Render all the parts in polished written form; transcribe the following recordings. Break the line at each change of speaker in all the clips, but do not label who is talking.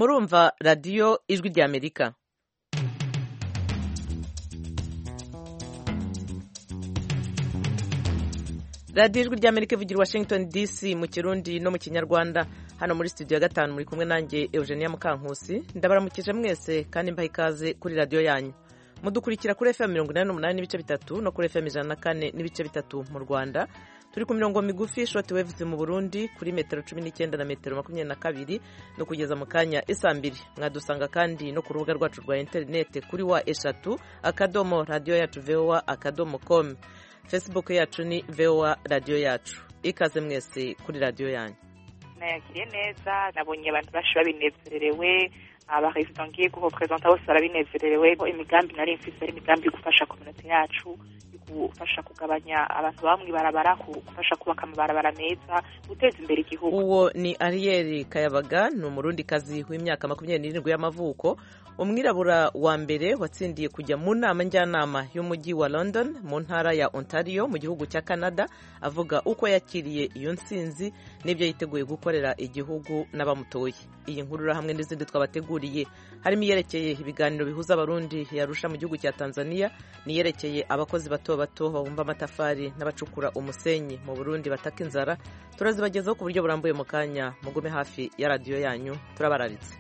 murumva radiyo ijwi ry'Amerika. radiyo ijwi ry'Amerika ivugira Washington DC mu Kirundi no mu Kinyarwanda. Hano muri studio ya 5 muri kumwe nanjye Eugenia Mukankusi. Ndabaramukije mwese kandi mbaha ikaze kuri radiyo yanyu. Mudukurikira kuri FM 88 n'ibice bitatu no kuri FM 104 n'ibice bitatu mu Rwanda. Turi ku mirongo migufi short waves mu Burundi kuri metero 19 na metero 22 no kugeza mu kanya isa 2. Mwadusanga kandi no ku rubuga rwacu rwa internet kuri wa eshatu akadomo radio yacu voa.com. Facebook yacu ni VOA radio yacu. Ikaze mwese kuri radio yanyu.
Nakiriye neza, nabonye abantu bashi babinezerewe, abaresident ngiye kurepresenta bose barabinezerewe. Imigambi nari mfise ari imigambi gufasha community yacu, gufasha kugabanya abantu bamwe barabara, gufasha kubaka amabarabara meza, guteza imbere igihugu.
Uwo ni Ariel Kayabaga, ni umurundi kazi w'imyaka 27 y'amavuko, umwirabura wa mbere watsindiye kujya mu nama njyanama y'umujyi wa London mu ntara ya Ontario mu gihugu cya Canada, avuga uko yakiriye iyo ntsinzi n'ibyo yiteguye gukorera igihugu n'abamutoye. Iyi nkuru hamwe n'izindi twabateguriye harimo yerekeye ibiganiro bihuza abarundi yarusha mu gihugu cya Tanzania, niyerekeye abakozi bato bato babumba amatafari n'abacukura umusenyi mu Burundi bataka inzara. Turazibagezaho ku buryo burambuye mu kanya, mugume hafi ya radio yanyu, turabararitse.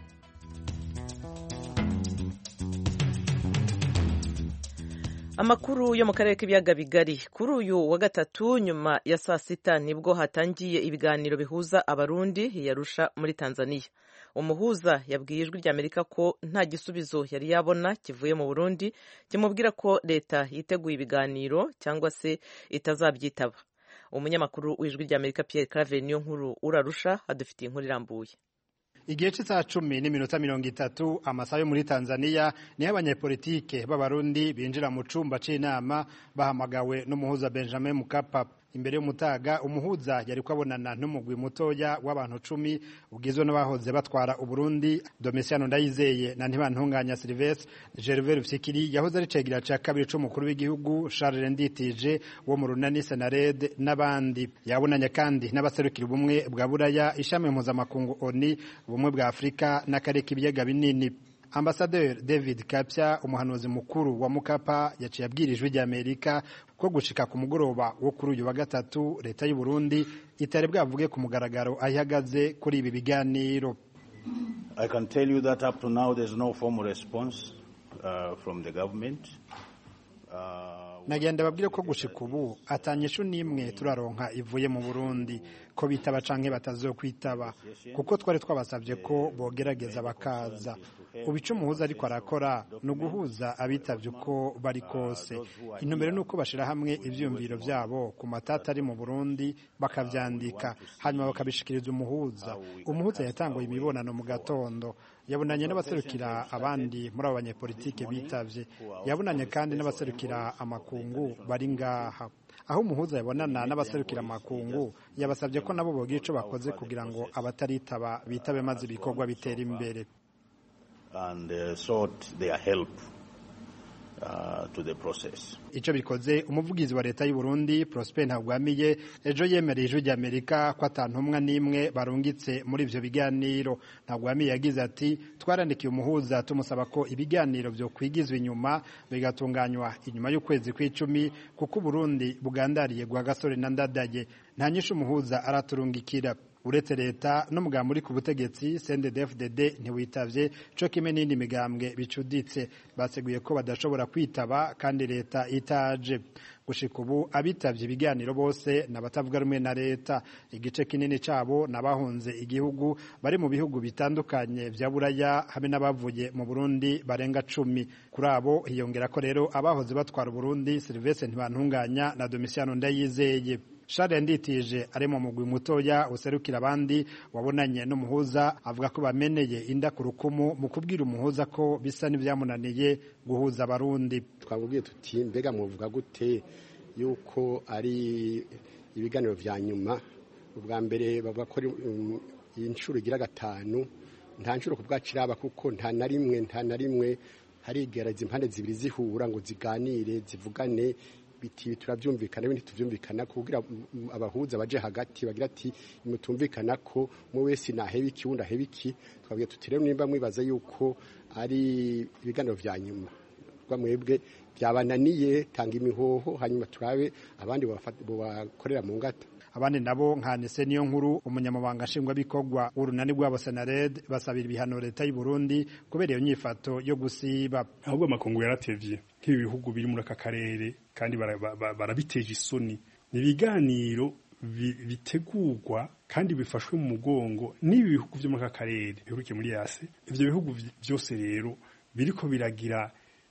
Amakuru yo mu karere k'ibiyaga bigari. Kuri uyu wa gatatu nyuma ya saa sita nibwo hatangiye ibiganiro bihuza abarundi yarusha muri Tanzania. Umuhuza yabwiye ijwi ry'Amerika ko nta gisubizo yari yabona kivuye mu Burundi kimubwira ko leta yiteguye ibiganiro cyangwa se itazabyitaba. Umunyamakuru w'ijwi ry'Amerika Pierre Claver niyo nkuru urarusha adufitiye inkuru irambuye.
Igihe cy'isaha 10:30 amasaha yo muri Tanzania niho abanyepolitike b'abarundi binjira mu cumba c'inama bahamagawe n'umuhuza Benjamin Mkapa. Imbere y'umutaga umuhuza yari kwabonana n'umugwi mutoya w'abantu 10 ugizwe n'abahoze batwara Uburundi, Domitiano Ndayizeye na Ntibantunganya Sylvestre, Gervais Rufyikiri yahoze ari cegira ca kabiri c'umukuru w'igihugu, Charles Nditije wo mu runani Senarede n'abandi. Yabonanye kandi n'abaserukira ubumwe bwa Buraya, ishami mpuzamakungu ONU, ubumwe bwa Afrika n'akarere k'ibiyaga binini. Ambassadeur David Kapsya, umuhanuzi mukuru wa Mukapa, yaciye abwirijwe ry'Amerika ko gushika ku mugoroba wo kuri uyu wa gatatu leta y'u Burundi itari bwavuge ku mugaragaro ahagaze kuri ibi biganiro.
I can tell you that up to now there's no formal response from the government.
Nagenda babwire ko gushika ubu atanyishu nimwe turaronka ivuye mu Burundi ko bitaba canke batazokwitaba, kuko twari twabasavye ko bogerageza bakaza. Ubica umuhuza ariko arakora no guhuza abitavye uko bari kose. Intumbero nuko bashira hamwe ivyumviro vyabo ku matata ari mu Burundi bakavyandika hanyuma bakabishikiriza umuhuza. Umuhuza yatanguye imibonano mu gatondo, yabonanye n'abaserukira abandi muri abo banyepolitike bitavye, yabonanye kandi n'abaserukira amakungu bari ngaha. Aho umuhuza yabonana n'abaserukira amakungu yabasabye ko nabo bogira ico bakoze kugira ngo abataritaba bitabe maze ibikorwa bitera imbere.
And sought their help to the process.
Ico bikoze umuvugizi wa leta y'u Burundi Prosper Ntagwamiye ejo yemereye ijwi ry'Amerika ko atantumwa nimwe barungitse muri ivyo biganiro. Ntagwamiye yagize ati twarandikiye umuhuza tumusaba ko ibiganiro byo kwigizwa inyuma bigatunganywa inyuma y'ukwezi kw'icumi kuko Burundi bugandariye gwa Gasore na Ndadaye. Nta nyishu umuhuza araturungikira. Uretse leta n'umugambwe muri ku butegetsi CNDD-FDD ntiwitavye co kimwe n'indi migambwe bicuditse, baseguye ko badashobora kwitaba kandi leta itaje. Gushika ubu abitavye ibiganiro bose n'abatavuga rumwe na leta. Igice kinini cabo n'abahunze igihugu bari mu bihugu bitandukanye vya Buraya hamwe n'abavuye mu Burundi barenga 10. Kuri abo hiyongera ko rero abahoze batwara Burundi Sylvestre Ntibantunganya na Domitiano Ndayizeye. Charles Nditije ari mu mugwi mutoya userukira abandi wabonanye n'umuhuza avuga ko bameneye inda ku rukumu mu kubwira umuhuza ko bisa n'ivyamunaniye guhuza abarundi.
Twabwiye tuti mbega muvuga gute yuko ari ibiganiro vya nyuma, ubwa mbere bavuga ko inshuro igira gatanu, nta nshuro kubwaciraba kuko nta na rimwe harigereza impande zibiri zihura ngo ziganire zivugane biti turavyumvikana ibindi tuvyumvikana kugira abahuza baje hagati bagira ati mutumvikana ko mu wese naheba iki wundi aheba iki twabwiye tutiremo nimba mwibaza yuko ari ibiganiro vya nyuma mwebwe byabananiye tanga imihoho hanyuma turabe abandi bakorera mu ngata.
Abandi nabo nka Nese niyo nkuru umunyamabanga nshingwabikorwa w'urunani rw'abo Senarede basabira ibihano leta y'u Burundi kubera iyo nyifato yo gusiba.
Ahubwo amakungu yaratevye nk'ibi bihugu biri muri aka karere kandi barabiteje isoni. Ni ibiganiro bitegurwa kandi bifashwe mu mugongo n'ibi bihugu byo muri aka karere bihurukiye muri yase. Ivyo bihugu byose rero biriko biragira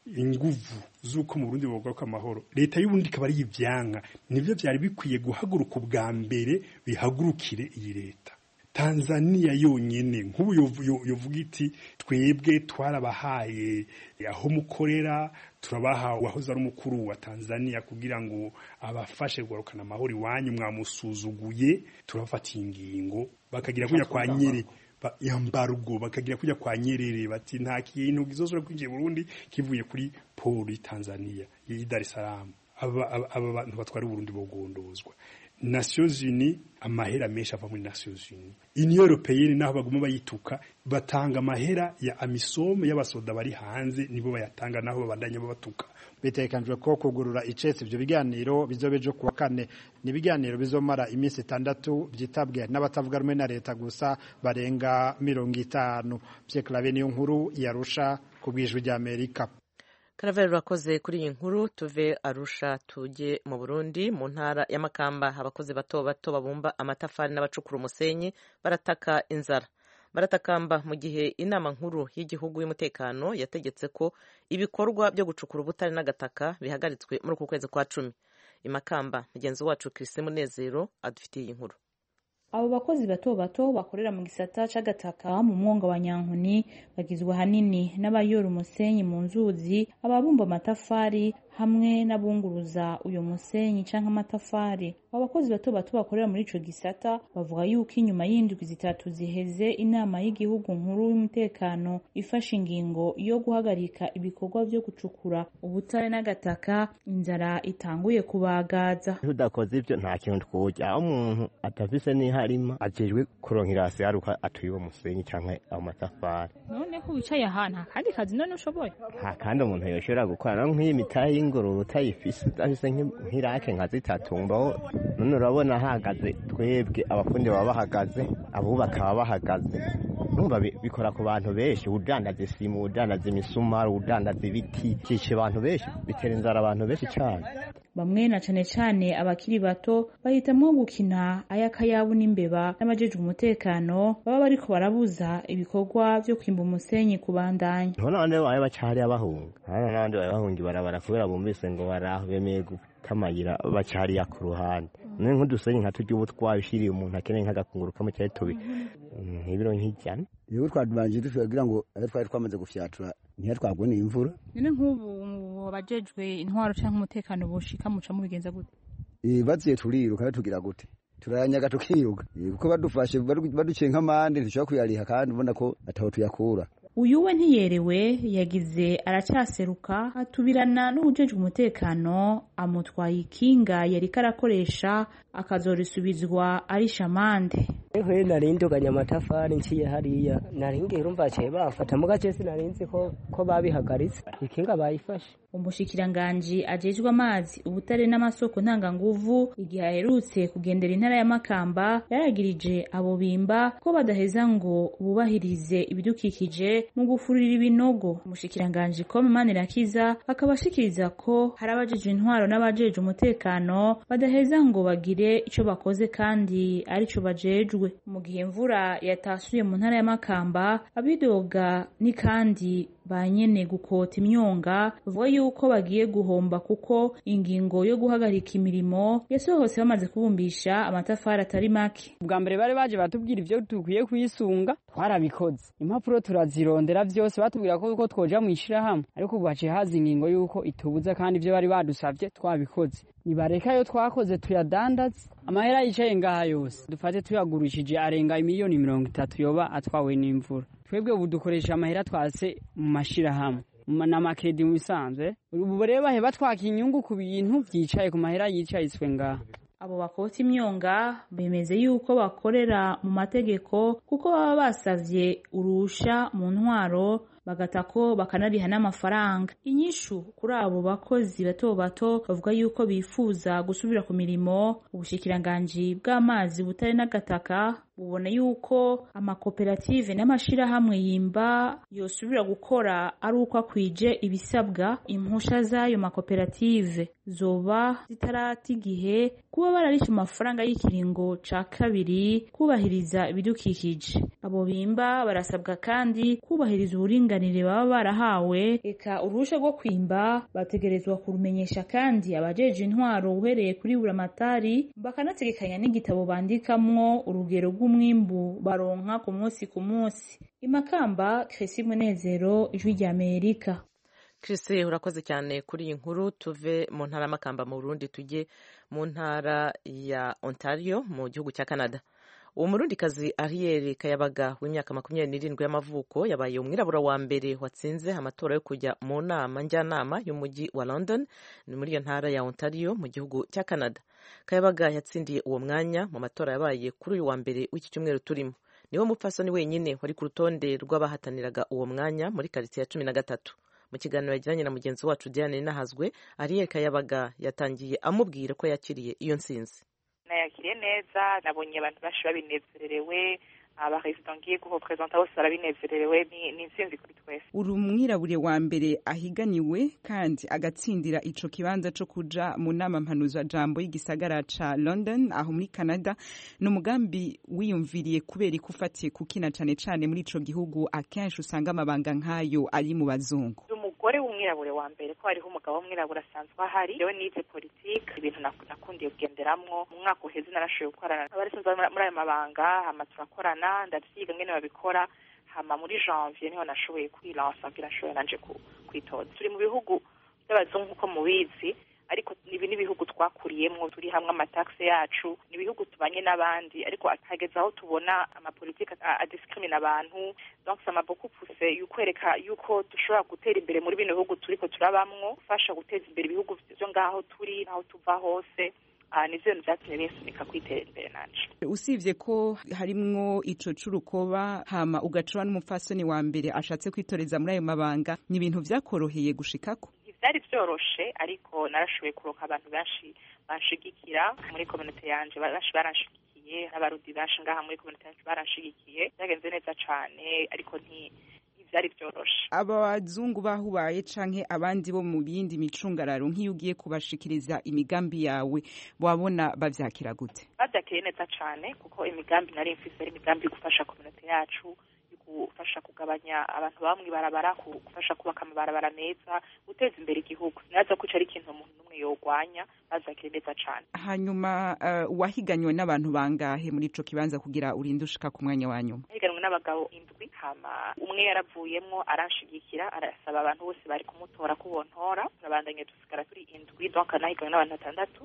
inguvu zuko mu Burundi bogaruka amahoro. Leta y'Uburundi kabari y'ivyanka nivyo byari bikwiye guhaguruka ubwa mbere bihagurukire iyi leta. Tanzania yonyene nk'ubu yovuga iti twebwe twarabahaye aho mukorera turabaha wahoze ari umukuru wa Tanzania kugira ngo abafashe gugarukana amahoro iwanyu mwamusuzuguye turafata ingingo bakagira kuya kwa Nyeri yambarugo bakagira kujya kwa Nyerere bati nta kintu gizosura kwinjiye Burundi kivuye kuri polo Tanzania yi Dar es Salaam. Aba bantu batwara Burundi bogondozwa. Nations Unies amahera menshi ava muri Nations Unies. Union Européenne naho baguma bayituka batanga amahera ya amisom y'abasoda bari hanze nibo bayatanga naho babandanya babatuka. Bitekanjwe ko kugurura icetse ibyo biganiro bizobejo kuwa kane. Ni biganiro bizomara iminsi 6 byitabwe n'abatavuga rumwe na leta gusa barenga 50. Pierre Claver niyo nkuru yarusha kubwijwe rya Amerika.
Karaveri rakoze kuri iyi nkuru tuve Arusha tujye mu Burundi mu ntara ya Makamba abakozi bato babumba amatafari n'abacukura umusenyi barataka inzara. Baratakamba mu gihe inama nkuru y'igihugu y'umutekano yategetse ko ibikorwa byo gucukura ubutare n'agataka bihagaritswe muri uku kwezi kwa 10. Imakamba mugenzi wacu Christine Munezero adufitiye iyi nkuru.
Abo bakozi bato bakorera mu gisata c'agataka mu mwonga wa Nyankuni bagizwe hanini n'abayora umusenyi mu nzuzi ababumba amatafari hamwe n'abunguruza uyo musenyi canke amatafari. Abo bakozi bato bakorera muri ico gisata bavuga yuko inyuma y'indwi 3 ziheze inama y'igihugu nkuru y'umutekano ifashe ingingo yo guhagarika ibikorwa byo gucukura ubutare n'agataka inzara itanguye kubagaza.
Tudakoze ivyo nta kintu twojya umuntu atafise ni harima ajejwe kuronkira hasi haruka atuye umusenyi canke amatafari.
None ko wicaye ahantu kandi kazi none ushoboye?
Ha kandi umuntu yoshobora gukora nk'iyi mitayi y'ingoro utayifise afise nk'irake nka 3 mbaho. None urabona hagaze twebwe abafundi baba bahagaze abubaka baba bahagaze. Numva bikora ku bantu benshi udandaza isimu udandaza imisumari udandaza ibiti kice abantu benshi bitera inzara abantu benshi cyane.
Bamwe na cane abakiri bato bahitamwo gukina ayakayabu n'imbeba n'abajeje umutekano baba bariko barabuza ibikorwa byo kwimba umusenyi kubandanya.
None baye bacari abahunga. None baye bahungi barabara kubera bumvise ngo baraho bemeye tamayira bacari ya ku ruhande. None nk'udusenyi nka turya ubutwaye ushiriye umuntu akeneye nk'agakunguruka mu cyari tubi. Ibiro nk'ijyana.
Iyo twadubanje dushogira ngo twari twamaze gufyatura niyo twagone imvura.
None nk'ubu abajejwe intwaro canke umutekano boshika muca mu bigenza gute?
Baziye turiruka tugira gute? Turanyaga tukiruka. Kuko badufashe baduciye nk'amande dushaka kuyariha kandi ubona ko ataho tuyakura.
Uyu we ntiyerewe yagize aracyaseruka atubirana n'ubujeje umutekano amutwaye ikinga yari karakoresha akazorisubizwa ari shamande.
Ehe narinduganya amatafari nciye hariya naringiye urumva cyaye bafata mu gace sinarinzi ko babihagaritse ikinga bayifashe.
Umushikiranganje ajejwe amazi ubutare n'amasoko ntanganguvu igihe aherutse kugendera intara ya Makamba yaragirije abo bimba ko badaheza ngo bubahirize ibidukikije mu gufurira ibinogo. Umushikiranganje ko Manirakiza akabashikiriza ko hari abajeje intwaro n'abajeje umutekano badaheza ngo bagire ico bakoze kandi ari co bajejwe. Mu gihe imvura yatasuye mu ntara ya Makamba abidoga ni kandi banyene gukota imyonga bavuga yuko bagiye guhomba kuko ingingo yo guhagarika imirimo yasohotse bamaze kubumbisha amatafari atari make.
Ubwa mbere bari baje batubwira ivyo dukwiye kwisunga twarabikoze impapuro turazirondera byose batubwira ko twoja mu ishirahamwe ariko ubu baciye haza ingingo yuko itubuza kandi ivyo bari badusavye twabikoze. Nibareka yo twakoze tuyadandaze amahera yicaye ngaha yose dufate tuyagurishije arenga 1,30 yoba atwawe n'imvura. Twebwe ubu dukoresha amahera twase mu mashirahamwe n'amakredi mu bisanzwe ubu rero bahe batwaka inyungu ku bintu vyicaye ku mahera yicayitswe ngaha.
Abo bakota imyonga bemeze yuko bakorera mu mategeko kuko baba basavye urusha mu ntwaro bagatako bakanariha n'amafaranga. Inyishu kuri abo bakozi bato bato bavuga yuko bifuza gusubira ku mirimo. Ubushikiranganji bw'amazi butari n'agataka bubona yuko amakoperative n'amashirahamwe yimba yosubira gukora ari uko akwije ibisabwa. Impusha z'ayo makoperative zoba zitarata igihe kuba bararisha amafaranga y'ikiringo ca kabiri kubahiriza ibidukikije. Abo bimba barasabwa kandi kubahiriza uburinganire baba barahawe. Eka uruhusha rwo kwimba bategerezwa kurumenyesha kandi abajeje intwaro uhereye kuri buramatari, bakanategekanya n'igitabo bandikamwo urugero rw'umwimbu baronka ku munsi. Imakamba, Chrissy Munezero, Ijwi ry'Amerika.
Chrissy, urakoze cyane kuri iyi nkuru. Tuve mu ntara y'Amakamba mu Burundi tujye mu ntara ya Ontario mu gihugu cya Canada. Uwo murundikazi Ariel Kayabaga w'imyaka 27 y'amavuko yabaye umwirabura wa mbere watsinze amatora yo kujya mu nama njyanama y'umujyi wa London ni muri iyo ntara ya Ontario mu gihugu cya Canada. Kayabaga yatsindiye uwo mwanya mu matora yabaye kuri uyu wa mbere w'iki cyumweru turimo. Niwe mupfasoni wenyine wari ku rutonde rw'abahataniraga uwo mwanya muri quartier ya 13. Mu kiganiro yagiranye na mugenzi wacu Diane Nahazwe, Ariel Kayabaga yatangiye amubwira ko yakiriye iyo nsinzi.
Nayakiriye neza, nabonye abantu bashi babinezerewe, abaresident ngiye kurepresenta bose barabinezerewe, ni insinzi kuri twese.
Uri umwirabure wa mbere ahiganiwe kandi agatsindira ico kibanza co kuja mu nama mpanuzwa jambo y'igisagara ca London aho muri Canada. N'umugambi wiyumviriye kubera ikufatiye kukina cane muri ico gihugu akenshi usanga amabanga nkayo ari mu bazungu.
Umugore w'umwirabure wa mbere ko hariho umugabo w'umwirabure asanzwe ahari. Yewe nize politique, ibintu nakundiye kugenderamwo. Mu mwaka uheze narashoboye gukorana n'abarisanzwe muri ayo mabanga, hama turakorana ndavyiga ngene babikora, hama muri janvier niho nashoboye kwilansa kugira nashoboye nanje kwitoza. Turi mu bihugu by'abazungu uko mubizi, ariko ibi ni ibihugu twakuriyemwo, turi hamwe amataxe yacu, ni ibihugu tubanye n'abandi, ariko hageze aho tubona amapolitike adiscrimine abantu. Donc ça m'a beaucoup poussé yukwereka yuko dushobora gutera imbere muri bino bihugu turiko turabamwo, ufasha guteza imbere ibihugu byo ngaho turi naho tuva hose. Nivyo vyatumye binsunika kwitera imbere nanje.
Usivye ko harimwo ico c'urukoba hama ugacura n'umupfasoni wa mbere ashatse kwitoreza muri ayo mabanga, ni ibintu vyakoroheye gushikako? Vyari
vyoroshe, ariko narashoboye kuronka abantu benshi banshigikira muri community yanje, benshi baranshigikiye, n'abarudi benshi ngaha muri community yanje baranshigikiye. Byagenze neza cane, ariko vyari vyoroshe.
Abazungu bahubaye canke abandi bo mu bindi micungararo nk'iyo ugiye kubashikiriza imigambi yawe wabona bavyakira gute?
Bavyakiriye neza cane, kuko imigambi nari mfise ari imigambi gufasha community yacu, gufasha kugabanya abantu bamwe barabara, gufasha kubaka amabarabara meza, guteza imbere igihugu. Naza ko ari ikintu umuntu umwe yogwanya, bavyakiriye neza cane. Hanyuma
wahiganywe n'abantu bangahe muri ico kibanza kugira urinde ushika ku mwanya wa nyuma?
Higanywe n'abagabo 7, hama umwe yaravuyemwo aranshigikira, arasaba abantu bose bari kumutora ko bontora. Turabandanye dusigara turi 7, donc nahiganywe n'abantu 6.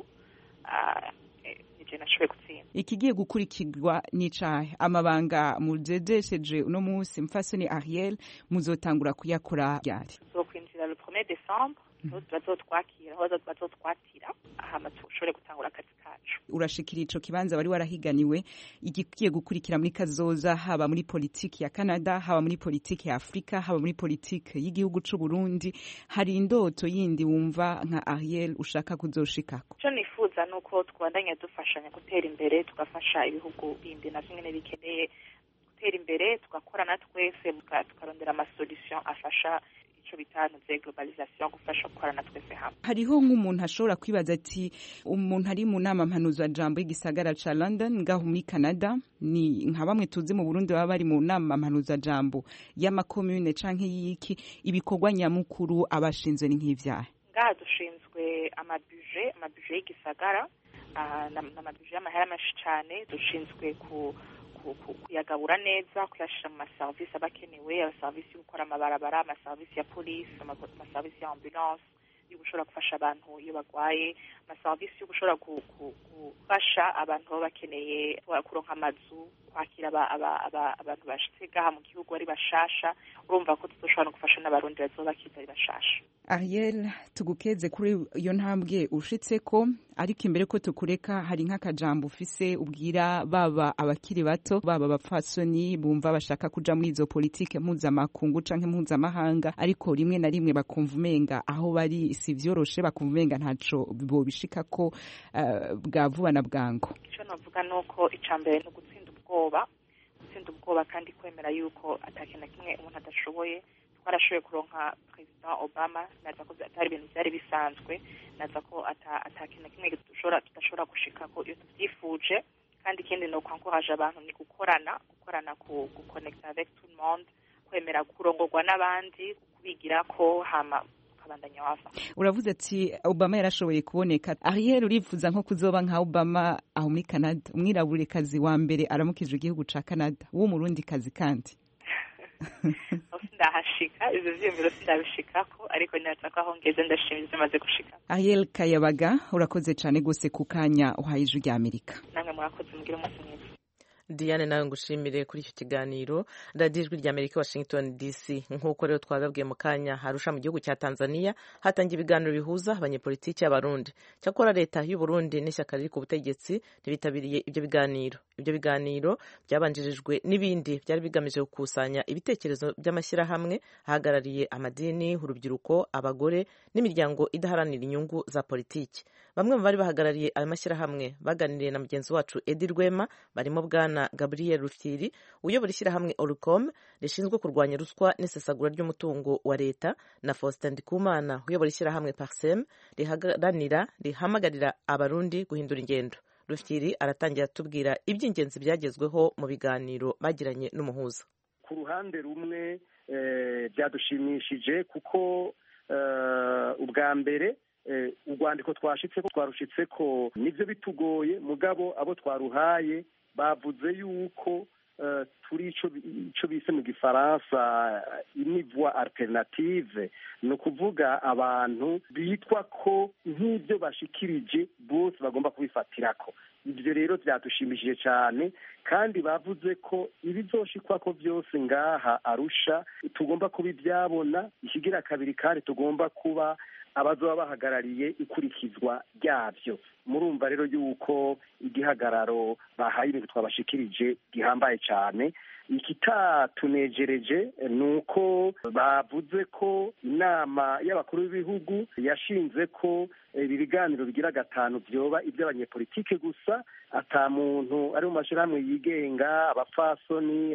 Ikigiye gukurikirwa n'icahe? Amabanga mujejesheje uno munsi mfasoni Ariel muzotangura kuyakora ryari? Tuzokwinjira le 1er décembre, bazotwakira hama tushobore gutangura akazi kacu. Urashikira ico kibanza wari warahiganiwe, igiye gukurikira muri kazoza, haba muri politiki ya Canada, haba muri politiki ya Afrika, haba muri politiki y'igihugu c'u Burundi. Hari indoto yindi wumva nka Ariel ushaka kuzoshikako? Ico nifuza nuko twabandanya dufashanya gutera imbere, tugafasha ibihugu bindi navyo nyene bikeneye gutera imbere, tugakorana twese, tukarondera amasolution afasha ico bitanu vya globalisation, gufasha gukorana twese hamwe. Hariho nk'umuntu ashobora kwibaza ati umuntu ari mu nama mpanuzwa jambo y'igisagara ca London ngaho muri Canada, ni nka bamwe tuzi mu Burundi baba bari mu nama mpanuzwa jambo y'amakomune canke y'iki, ibikorwa nyamukuru abashinzwe ni nk'ivyahe? Ngaha dushinzwe amabuje y'igisagara, n'amabuje y'amahera menshi cane. Dushinzwe kuyagabura neza, kuyashira mu maservisi abakenewe, abaservisi yo gukora amabarabara, amaservisi ya police, amaservisi ya ambulance, yo gushobora gufasha abantu iyo bagwaye, amaserivisi yo gushobora gufasha abantu baba bakeneye kuronka amazu, kwakira abantu bashitse gaha mu gihugu ari bashasha. Urumva ko tuzoshobora no gufasha n'abarundi bazoba bakiza ari bashasha.
Ariel, tugukeze kuri iyo ntambwe ushitseko, ariko imbere ko tukureka hari nk'akajambo ufise ubwira baba abakiri bato, baba abapfasoni bumva bashaka kuja muri izo politike mpuzamakungu canke mpuzamahanga, ariko rimwe na rimwe bakumva umenga aho bari si vyoroshe, bakumva umenga ntaco bobishikako bwa vuba na bwango.
Ico novuga nuko icambere no gutsinda ubwoba kandi kwemera yuko atakintu na kimwe umuntu adashoboye. Twarashoboye kuronka President Obama, naza ko atari ibintu byari bisanzwe, naza ko atakintu na kimwe tudashobora gushikako iyo tuvyifuje. Kandi ikindi no kwankuraje abantu ni gukorana guconnecta avec tout le monde, kwemera kurongorwa n'abandi, kubigirako hama ukabandanya wafa.
Uravuze ati Obama yarashoboye kuboneka. Ariel, urifuza nko kuzoba nka Obama aho muri Canada, umwiraburekazi wa mbere aramukije igihugu ca Canada, w'umurundi kazi kandi
ndahashika ivyo vyiyumviro sindabishikako, ariko niraza ko aho ngeze ndashimye zimaze gushika.
Ariel Kayabaga, urakoze cane gose ku kanya uhaye ijwi rya Amerika.
Namwe murakoze, mugire umunsi mwiza.
Diane, nawe ngushimire kuri icyo kiganiro. Radio Ijwi rya Amerika, Washington DC. Nk'uko rero twagabwiye mu kanya, Arusha mu gihugu cya Tanzania hatangiye ibiganiro bihuza abanyepolitiki y'abarundi. Cyakora leta y'u Burundi n'ishyaka riri ku butegetsi ntibitabiriye ibyo biganiro. Ibyo biganiro byabanjirijwe n'ibindi byari bigamije gukusanya ibitekerezo by'amashyirahamwe ahagarariye amadini, urubyiruko, abagore n'imiryango idaharanira inyungu za politiki. Bamwe mu bari bahagarariye ayo mashyirahamwe baganiriye na mugenzi wacu Edi Rwema, barimo bwana Gabriel Rufyiri uyobora ishyirahamwe Oricom rishinzwe kurwanya ruswa n'isesagura ry'umutungo wa leta, na Faustin Ndikumana uyobora ishyirahamwe Parsem rihamagarira abarundi guhindura ingendo. Rufyiri aratangira atubwira iby'ingenzi byagezweho mu biganiro bagiranye n'umuhuza.
Ku ruhande rumwe byadushimishije kuko ubwa mbere urwandiko twarushitse ko nivyo bitugoye, mugabo abo twaruhaye bavuze yuko turi ico bise mu gifaransa inivwa alternative, ni ukuvuga abantu bitwa ko nk'ibyo bashikirije bose bagomba kubifatirako. Ibyo rero byadushimishije cyane, kandi bavuze ko ibizoshikwa byose ngaha Arusha tugomba kuba ibyabona. Ikigira kabiri kandi tugomba kuba abazoba bahagarariye ikurikizwa ryabyo. Murumva rero yuko igihagararo bahaye ibintu twabashikirije gihambaye cyane. Ikitatunejereje ni uko bavuze ko inama y'abakuru b'ibihugu yashinze ko ibi biganiro bigira gatanu byoba iby'abanyepolitike gusa, ata muntu ari mu mashyirahamwe yigenga, abapfasoni,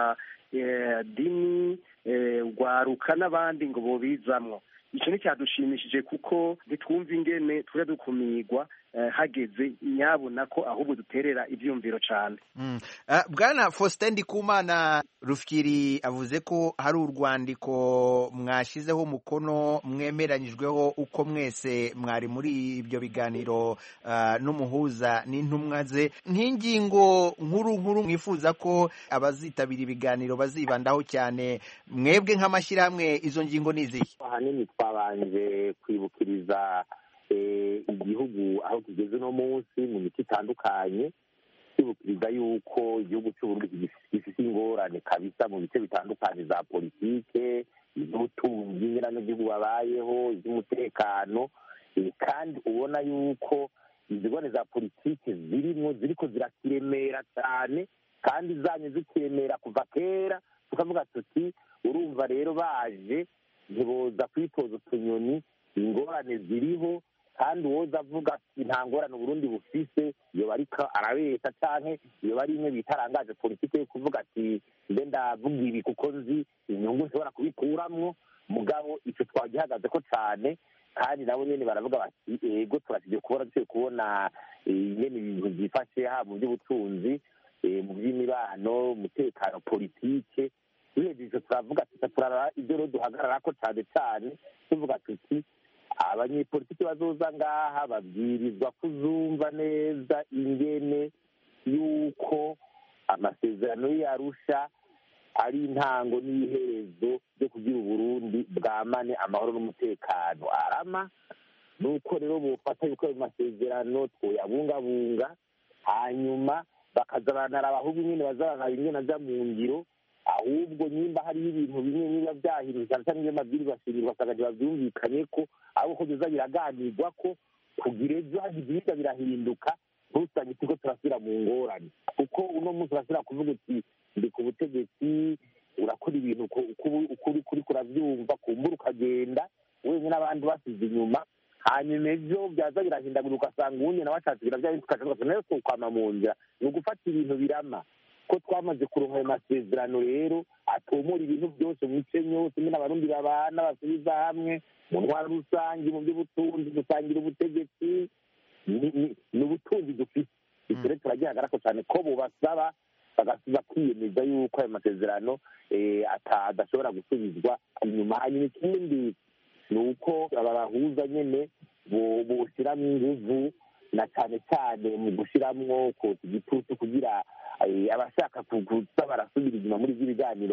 amadini, urwaruka n'abandi ngo bobizamwo. Icyo ni cyadushimishije kuko ntitwumva ingene tujya dukumirwa hageze nyabona ko ahubwo duterera ibyumviro cyane.
Bwana Faustin Ndikumana, Rufyiri avuze ko hari urwandiko mwashizeho umukono mwemeranyijweho uko mwese mwari muri ibyo biganiro n'umuhuza n'intumwa ze. Nk'ingingo nkuru mwifuza ko abazitabira ibiganiro bazibandaho cyane, mwebwe nk'amashyirahamwe, izo ngingo ni izihe?
Ahanini twabanje kwibukiriza igihugu aho kigeze uno munsi mu miti itandukanye, twibukiriza yuko igihugu cy'Uburundi gifite ingorane kabisa mu bice bitandukanye za politike, iz'ubutunzi, n'igihugu babayeho, iz'umutekano, kandi ubona yuko izigone za politike ziriko zirakiremera cyane, kandi zanye zikiremera kuva kera. Tukavuga tuti urumva rero baje ntiboza kwitoza utunyoni, ingorane ziriho, kandi uwoza avuga ati nta ngorane Uburundi bufise iyo ariko arabeshya, canke iyo ari imwe bitarangaje politike yo kuvuga ati mbe ndavuga ibi kuko nzi inyungu nshobora kubikuramwo. Mugabo icyo twagihagaze ko cyane, kandi nabo nyene baravuga bati ego turashije kubona nyene ibintu byifashe haba mu by'ubutunzi, mu by'imibano, umutekano, politike. Tuhejeje turavuga tuti turara ibyo rero duhagararako cyane cyane, tuvuga tuti abanyepolitiki bazoza ngaha babwirizwa kuzumva neza ingene yuko amasezerano y'Arusha ari intango n'iherezo ryo kugira Uburundi bwamane amahoro n'umutekano arama. Nuko rero bofata yuko ayo masezerano twoyabungabunga, hanyuma bakaza baranaraba ahubwo nyine bazaraba ingene aja mu ngiro, ahubwo nyimba hariho ibintu bimwe niba vyahindutse cyane cyane iyo mabwiriza ashingirwa asanga bavyumvikanye ko ahubwo ko biza biraganirwa ko kugira ejo hagize ibirya birahinduka ntusange turiko turasubira mu ngorane, kuko uno munsi urasubira kuvuga uti ndi ku butegetsi urakora ibintu ukuri kuravyumva kumbura ukagenda wenyine n'abandi basize inyuma, hanyuma ejo byaza birahindagura ugasanga uwundi nawe ashatse biravya tukaca nayo tukwama mu nzira. Ni ugufata ibintu birama ko twamaze kuronka ayo masezerano rero atomora ibintu byose mu mice yose, nyine abarundi babana basubiza hamwe mu ntwaro rusange, mu by'ubutunzi dusangira ubutegetsi, ni ubutunzi dufite. Ivyo rero turagihagarako cyane ko bubasaba bagasubiza kwiyemeza yuko ayo masezerano adashobora gusubizwa inyuma. Hanyuma ikindi ni uko aba bahuza nyene boshiramwo inguvu na cyane cyane mu gushiramwo kotsa igitutu kugira abashaka kuza barasubira inyuma muri ivyo biganiro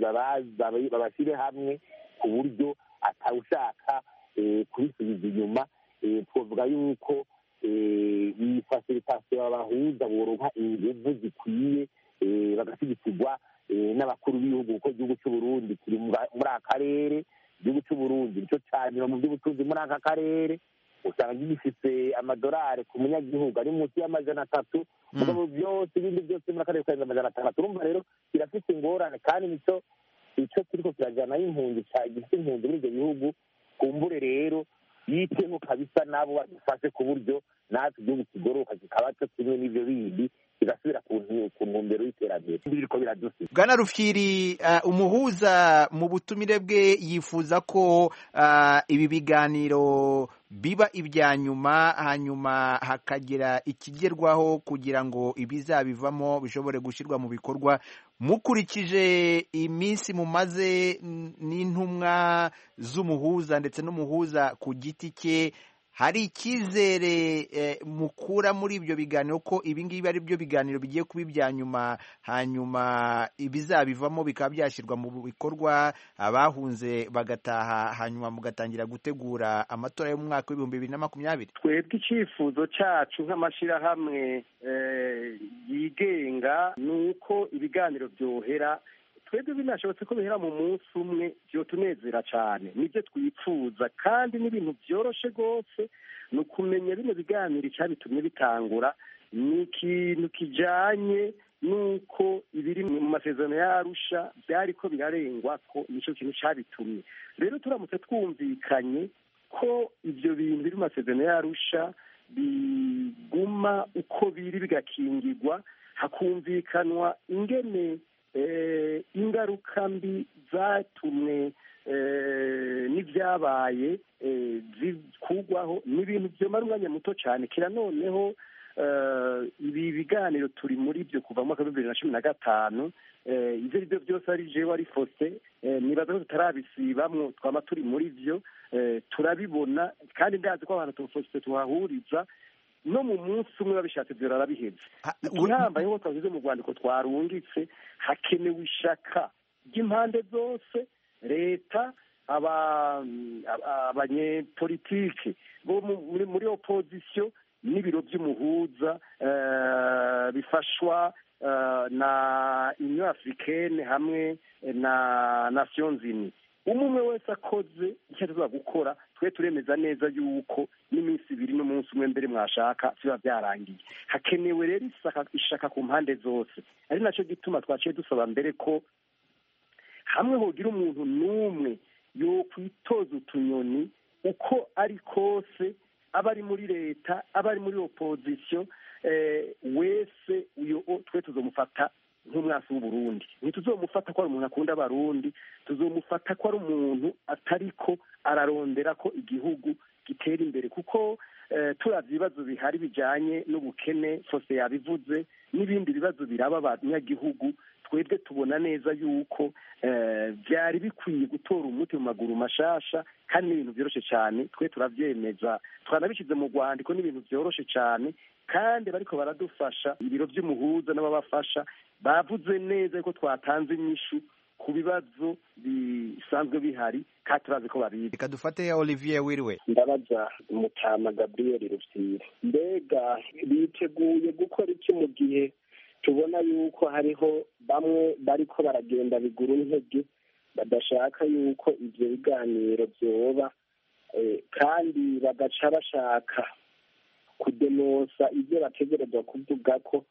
babashire hamwe ku buryo atawushaka kubisubiza inyuma. Twovuga yuko iyi facilitation abahuza boronka inguvu zikwiye bagashyigikirwa n'abakuru b'ibihugu, kuko igihugu c'Uburundi kiri muri aka karere. Igihugu c'Uburundi nico canyuma mu by'ubutunzi muri aka karere, usanga gifise amadolari ku munyagihugu ari munsi y'300, mugabo byose ibindi byose muri akarere karenze 600. Urumva rero kirafise ingorane, kandi nico kiriko kirajanayo impunzi gifite impunzi muri ivyo bihugu. Kumbure rero yiteho kabisa nabo badufashe ku buryo natwe igihugu kigoroka kikaba cyo kimwe n'ivyo bindi kigasubira ku ntumbero y'iterambere biriko biradusiga.
Bwana Rufyiri, umuhuza mu butumire bwe yifuza ko ibi biganiro biba ibya nyuma, hanyuma hakagira ikigerwaho kugira ngo ibizabivamo bishobore gushyirwa mu bikorwa. Mukurikije iminsi mumaze n'intumwa z'umuhuza ndetse n'umuhuza ku giti cye, hari icyizere mukura muri ibyo biganiro ko ibi ngibi ari byo biganiro bigiye kuba ibya nyuma, hanyuma ibizabivamo bikaba byashyirwa mu bikorwa, abahunze bagataha, hanyuma mugatangira gutegura amatora yo mu mwaka w'2020?
Twebwe icyifuzo cyacu nk'amashyirahamwe yigenga ni uko ibiganiro byohera, twebwe binashobotse ko bihera mu munsi umwe byotunezera cyane, nibyo twipfuza, kandi n'ibintu byoroshe rwose. Ni ukumenya bino biganiro icyabitumye bitangura ni ikintu kijanye n'uko ibiri mu masezerano y'Arusha byariko birarengwa ko nicyo kintu cyabitumye. Rero turamutse twumvikanye ko ibyo bintu biri mu masezerano y'Arusha biguma uko biri bigakingirwa, hakumvikanwa ingene ingaruka mbi zatumwe n'ibyabaye zikugwaho, ni ibintu byomara umwanya muto cyane. Kira noneho ibi biganiro turi muri byo kuva mu mwaka wa 2015. Ivyo ari byo byose ari jewe ari Faustin, nibaza ko tutarabisibamwo, twama turi muri byo, turabibona, kandi ndazi ko abantu Faustin tuhahuriza no mu munsi umwe babishatse byo rarabiheze. Igihambaye ho twavuze mu Rwanda ko twarungitse, hakenewe ishaka ry'impande zose, leta, abanyepolitike bo muri opposition n'ibiro by'umuhuza bifashwa na Union Africaine hamwe na Nations Unies. Umwe wese akoze icyo tuza gukora, twe turemeza neza yuko n'iminsi 2 n'umunsi umwe mbere mwashaka biba byarangiye. Hakenewe rero ishaka ku mpande zose, ari nacyo gituma twaciye dusaba mbere ko hamwe hogira umuntu n'umwe yo kwitoza utunyoni uko ari kose, abari muri leta, abari muri opposition, wese uyo twe tuzomufata nk'umwasi w'Uburundi. Ntituzomufata ko ari umuntu akunda abarundi, tuzomufata ko ari umuntu atariko ararondera ko igihugu gitera imbere, kuko turavye ibibazo bihari bijanye n'ubukene, Fose yabivuze, n'ibindi bibazo biraba abanyagihugu. twebwe tubona neza yuko byari bikwiye gutora umuti mu maguru mashasha kandi n'ibintu byoroshe cyane twe turabyemeza twanabishyize mu rwandiko n'ibintu byoroshe cyane kandi bariko baradufasha ibiro by'umuhuza n'ababafasha bavuze neza yuko twatanze inyishu ku bibazo bisanzwe bihari kandi turazi ko babizi.
Reka dufate Olivier wiriwe.
Ndabaza Mutama Gabriel Rufyiri, mbega biteguye gukora iki mu gihe tubona yuko hariho bamwe bariko baragenda bigura intege badashaka yuko ivyo biganiro vyoba kandi bagaca bashaka kudenosa ivyo bategerezwa kuvuga ko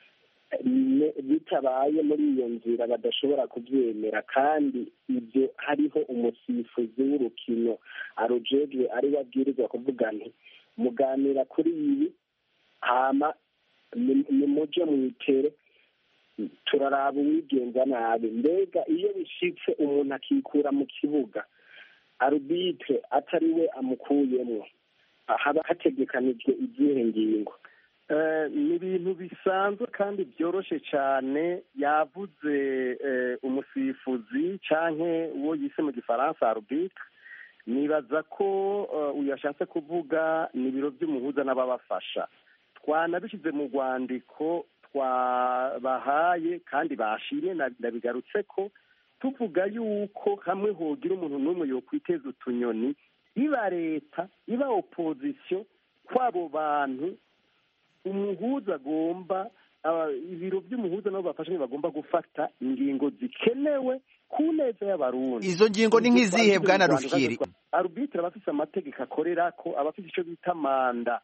bitabaye muri iyo nzira badashobora kubyemera, kandi ibyo hariho umusifuzi w'urukino arujejwe ari we abwirizwa kuvuga nti muganira kuri ibi hama nimuje mwitere turaraba uwigenza nabi. Mbega iyo bishitse umuntu akikura mu kibuga arbitre atari we amukuyemwo haba hategekanijwe izihe ngingo?
ni ibintu bisanzwe kandi byoroshe cyane. yavuze umusifuzi canke uwo yise mu gifaransa arbitre, nibaza ko uyu yashatse kuvuga ni ibiro by'umuhuza n'ababafasha. Twanabishyize mu rwandiko twabahaye kandi bashimye, ndabigarutse ko tuvuga yuko hamwe hogira umuntu n'umwe yokwiteza utunyoni, iba leta iba opozisiyo, kw'abo bantu umuhuza agomba ibiro by'umuhuza nabo bafashe bagomba gufata ingingo zikenewe ku neza y'abarundi.
Izo ngingo ni nk'izihe bwana Rufyiri?
Arbitre abafise amategeko akorera ko, abafise icyo bita manda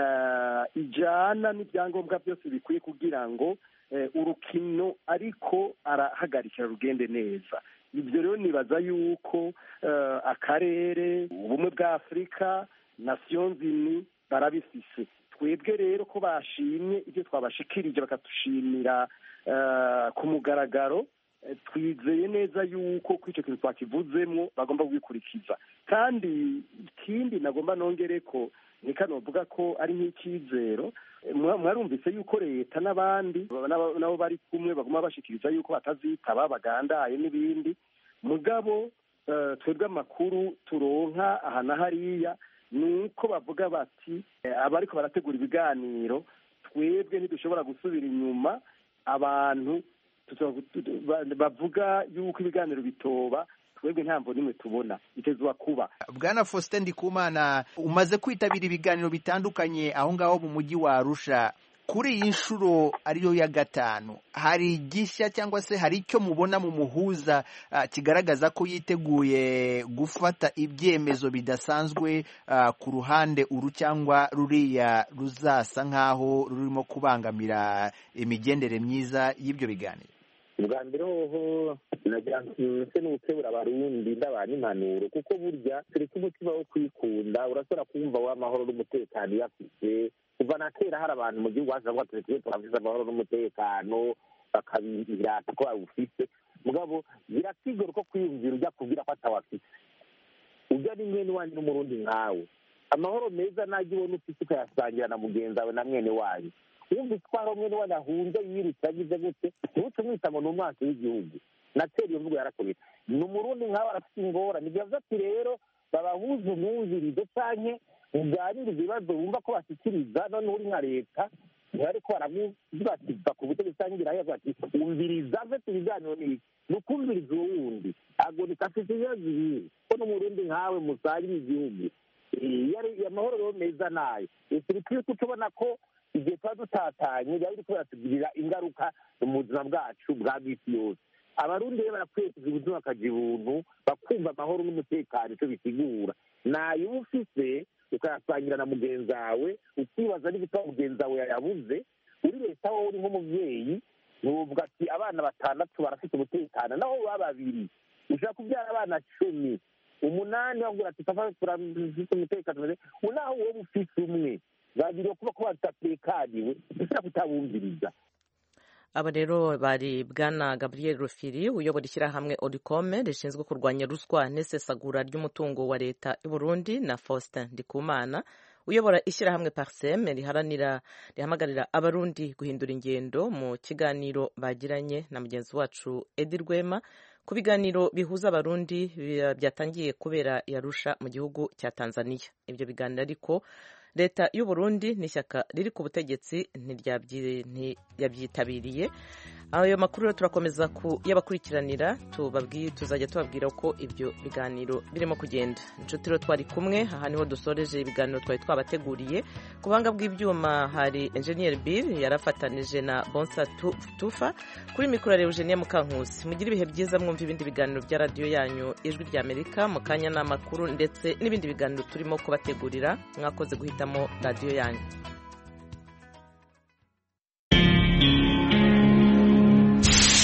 ijana n'ibyangombwa byose bikwiye kugira ngo urukino ariko arahagarikira rugende neza. Ibyo rero nibaza yuko akarere, ubumwe bwa Afurika, Nations Unies barabifise. Twebwe rero ko bashimye ibyo twabashikirije bakadushimira ku mugaragaro, twizeye neza yuko kuri icyo kintu twakivuzemo bagomba kubikurikiza. Kandi ikindi nagomba nongere ko nikanovuga ko ari nk'icyizero, mwarumvise yuko leta n'abandi nabo bari kumwe bagomba bashikiriza yuko batazitaba bagandaye n'ibindi. Mugabo twebwe amakuru turonka aha na hariya nuko bavuga bati abariko barategura ibiganiro twebwe ntidushobora gusubira inyuma. Abantu bavuga yuko ibiganiro bitoba, twebwe ntambo nimwe tubona itezwa kuba.
Bwana Faustin Ndikumana, umaze kwitabira ibiganiro bitandukanye aho ngaho mu mujyi wa Arusha. Kuri iyi nshuro ariyo ya gatanu, hari igishya cyangwa se hari icyo mubona mu muhuza kigaragaza ko yiteguye gufata ibyemezo bidasanzwe ku ruhande uru cyangwa ruriya ruzasa nk'aho rurimo kubangamira imigendere myiza y'ibyo biganiro?
Ubwa mbere hoho nagira nse n'ukebura abarundi ndabana impanuro, kuko burya tureke umutima wo kwikunda. Urashobora kumva w'amahoro n'umutekano yafise kuva na kera. hari abantu mu gihugu haza ngo tureke turafise amahoro n'umutekano bakabirata ko bawufise, mugabo birakigora ko kwiyumvira ujya kubwira ko atawafise. Ujya ni mwene wanyu n'umurundi nkawe, amahoro meza najya ubona ufise ukayasangira na mugenzi wawe na mwene wanyu. Wumvise ko hari umwe niwe ahunze yirutse agize gute, ntuce mwita ngo ni umwansi w'igihugu. Natera iyo mvugo yarakomeye. Ni umurundi nkawe arafite ingorane. Bivuze ati rero babahuze umwumvirizo canke muganire ibibazo bumva ko bashyikiriza. none uri nka leta ariko baravuga ati va ku butegetsi cyangwa iravuga ati umviriza mfite ibiganiro n'iki, ni ukumviriza uwo wundi agonika afite ibibazo ibihe ko n'umurundi nkawe musangira igihugu. Amahoro rero meza nayo turikwiye kutubona ko igihe tuba dutatanye byaba biriko biratugirira ingaruka mu buzima bwacu bwa bw'isi yose. Abarundi rero barakwiye kugira ubuzima bakagira ubuntu, bakumva amahoro n'umutekano icyo bisigura. Nayo uba ufise ukayasangira na mugenzi wawe, ukibaza n'ibitabo mugenzi wawe yayabuze. Uri leta wowe uri nk'umuvyeyi nuvuga ati abana 6 barafite umutekano, naho baba 2 ushaka kubyara abana 10 8 bavuga ati tafa turafite umutekano, unaho wowe ufite umwe babiro kuba ko batatekaniwe ushaka kutabumviriza.
Aba rero bari Bwana Gabriel Rufyiri uyobora ishyirahamwe Oricome rishinzwe kurwanya ruswa n'isesagura ry'umutungo wa leta y'u Burundi, na Faustin Ndikumana uyobora ishyirahamwe Parsem rihamagarira abarundi guhindura ingendo mu kiganiro bagiranye na mugenzi wacu Edi Rwema ku biganiro bihuza abarundi byatangiye kubera Arusha mu gihugu cya Tanzania. Ibyo biganiro ariko leta y'u Burundi n'ishyaka riri ku butegetsi ntiyabyitabiriye. Ayo makuru turakomeza kuyabakurikiranira, tuzajya tubabwira uko ibyo biganiro birimo kugenda. Inshuti rero twari kumwe, aha niho dusoreje ibiganiro twari twabateguriye. Ku buhanga bw'ibyuma hari Engineer Bill yarafatanije na Bonsa Tufa, kuri mikoro ya Eugenia Mukankusi. Mugire ibihe byiza, mwumva ibindi biganiro bya radiyo yanyu Ijwi ry'Amerika, mu kanya n'amakuru ndetse n'ibindi biganiro turimo kubategurira. Mwakoze guhitamo radiyo yanyu.